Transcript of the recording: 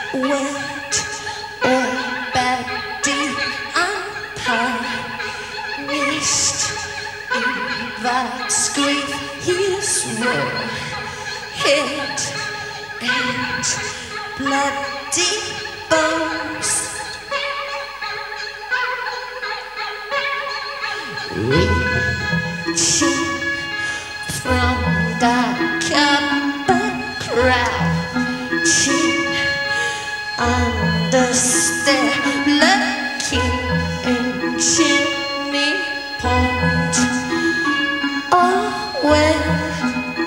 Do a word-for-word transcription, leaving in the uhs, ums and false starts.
wet or bad deep unpunished invites grief, his raw head and bloody bones. Reaching from dark